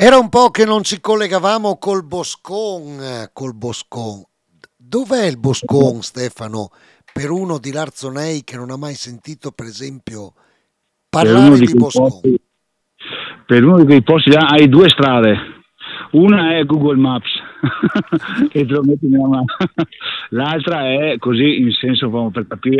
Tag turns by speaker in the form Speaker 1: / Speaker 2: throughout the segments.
Speaker 1: Era un po' che non ci collegavamo col Boscon. Dov'è il Boscon, Stefano, per uno di Larzonei che non ha mai sentito, per esempio,
Speaker 2: Per uno
Speaker 1: parlare
Speaker 2: di
Speaker 1: di
Speaker 2: quei
Speaker 1: Boscon?
Speaker 2: posti, per uno di quei posti là hai due strade. Una è Google Maps, che te lo metti nella mano. L'altra è così, in senso proprio per capire,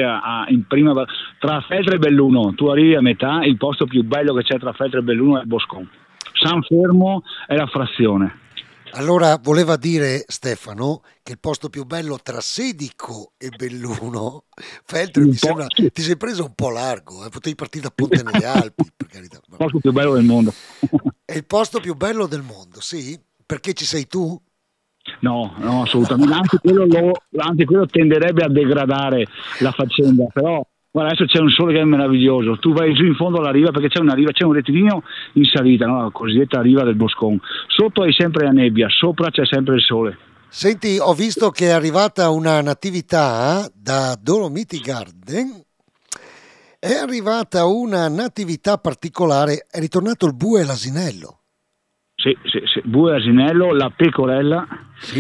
Speaker 2: tra Feltre e Belluno. Tu arrivi a metà, il posto più bello che c'è tra Feltre e Belluno è il Boscon. San Fermo è la frazione.
Speaker 1: Allora, voleva dire Stefano che il posto più bello tra Sedico e Belluno, Feltre, mi
Speaker 2: Il
Speaker 1: sembra,
Speaker 2: posto,
Speaker 1: ti sei preso un po' largo, potevi partire da Ponte nelle Alpi, per carità.
Speaker 2: il posto più bello del mondo.
Speaker 1: È il posto più bello del mondo, sì? Perché ci sei tu?
Speaker 2: No, no, assolutamente. Anche quello tenderebbe a degradare la faccenda, però guarda, adesso c'è un sole che è meraviglioso. Tu vai giù in fondo alla riva perché c'è una riva, c'è un rettilineo in salita, no? La cosiddetta riva del Boscon. Sotto hai sempre la nebbia, sopra c'è sempre il sole.
Speaker 1: Senti, ho visto che è arrivata una natività da Dolomiti Garden. È arrivata una natività particolare. È ritornato il bue e l'asinello.
Speaker 2: Sì, sì, sì. Bue Asinello, la pecorella,
Speaker 1: Sì.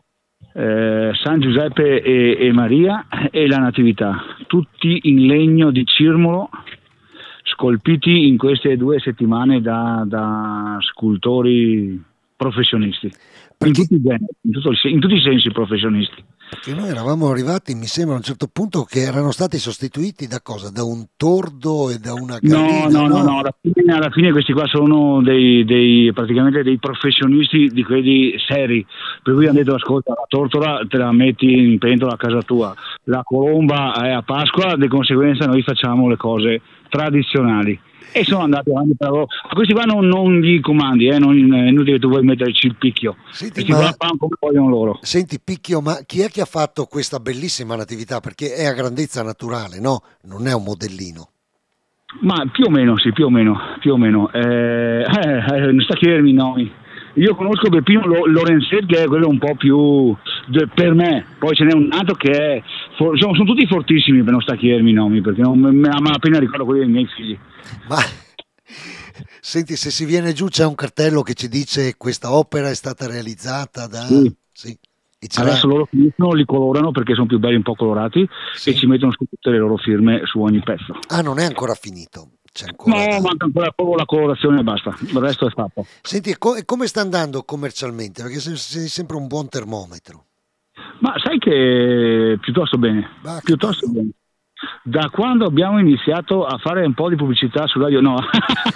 Speaker 2: San Giuseppe e Maria e la Natività, tutti in legno di cirmolo, scolpiti in queste 2 settimane da scultori professionisti, in
Speaker 1: Perché,
Speaker 2: tutti i generi, in tutti i sensi professionisti.
Speaker 1: perché noi eravamo arrivati, mi sembra, a un certo punto che erano stati sostituiti da cosa? Da un tordo e da una
Speaker 2: No,
Speaker 1: gallina,
Speaker 2: no, no, no,
Speaker 1: no?
Speaker 2: alla fine questi qua sono praticamente dei professionisti di quelli seri, per cui hanno detto ascolta, la tortora te la metti in pentola a casa tua, la colomba è a Pasqua, di conseguenza noi facciamo le cose tradizionali. E sono andati avanti per loro. A questi qua non gli comandi, non è inutile che tu vuoi metterci il picchio,
Speaker 1: Senti,
Speaker 2: questi qua fanno come vogliono loro.
Speaker 1: senti, Picchio, ma chi è che ha fatto questa bellissima natività? Perché è a grandezza naturale, no? Non è un modellino.
Speaker 2: Ma più o meno, sì, più o meno, più o meno. Non sta a chiedermi i nomi. Io conosco Peppino Lorenzetti, che è quello un po' più per me, poi ce n'è un altro che è. Sono tutti fortissimi, per non sta a chiedermi i nomi, perché non me la appena ricordo quelli dei miei figli.
Speaker 1: Ma senti, se si viene giù c'è un cartello che ci dice questa opera è stata realizzata da...
Speaker 2: Sì.
Speaker 1: Sì, e ce l'ha...
Speaker 2: Adesso loro finiscono, li colorano perché sono più belli un po' colorati e
Speaker 1: Sì.
Speaker 2: ci mettono su tutte le loro firme su ogni pezzo.
Speaker 1: Ah, non è ancora finito, c'è
Speaker 2: No,
Speaker 1: ancora da...
Speaker 2: manca ancora solo la colorazione e basta, il resto è fatto.
Speaker 1: Senti, e come sta andando commercialmente? Perché sei sempre un buon termometro.
Speaker 2: Ma sai che piuttosto bene,
Speaker 1: Ma che
Speaker 2: piuttosto
Speaker 1: bello.
Speaker 2: bene. Da quando abbiamo iniziato a fare un po' di pubblicità su radio, no.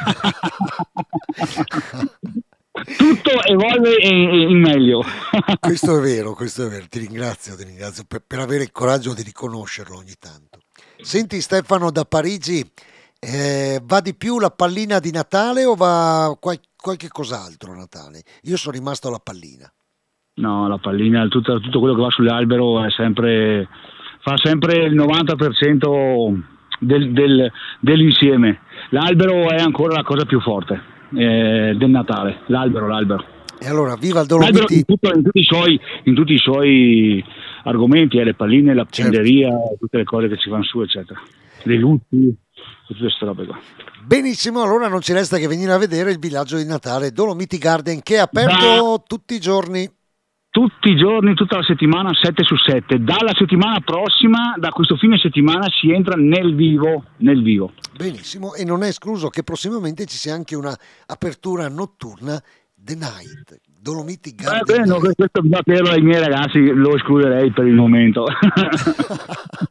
Speaker 2: Tutto evolve in meglio.
Speaker 1: Questo è vero, ti ringrazio per avere il coraggio di riconoscerlo ogni tanto. Senti Stefano da Parigi, va di più la pallina di Natale o va qualche cos'altro a Natale? Io sono rimasto alla pallina.
Speaker 2: No, la pallina, tutto quello che va sull'albero fa sempre il 90% dell'insieme. L'albero è ancora la cosa più forte del Natale, l'albero.
Speaker 1: E allora, viva il
Speaker 2: L'albero
Speaker 1: Dolomiti,
Speaker 2: in tutti i suoi argomenti, le palline, la
Speaker 1: certo.
Speaker 2: penderia, tutte le cose che ci vanno su, eccetera. Le luci, tutte queste robe qua.
Speaker 1: Benissimo, allora non ci resta che venire a vedere il villaggio di Natale Dolomiti Garden che è
Speaker 2: Da
Speaker 1: aperto tutti i giorni.
Speaker 2: tutti i giorni, tutta la settimana, 7 su 7. Dalla settimana prossima, da questo fine settimana, si entra nel vivo, nel vivo.
Speaker 1: Benissimo, e non è escluso che prossimamente ci sia anche una apertura notturna The Night, Dolomiti Garden
Speaker 2: Beh, no,
Speaker 1: Night.
Speaker 2: questo bisogna chiederlo ai miei ragazzi, lo escluderei per il momento.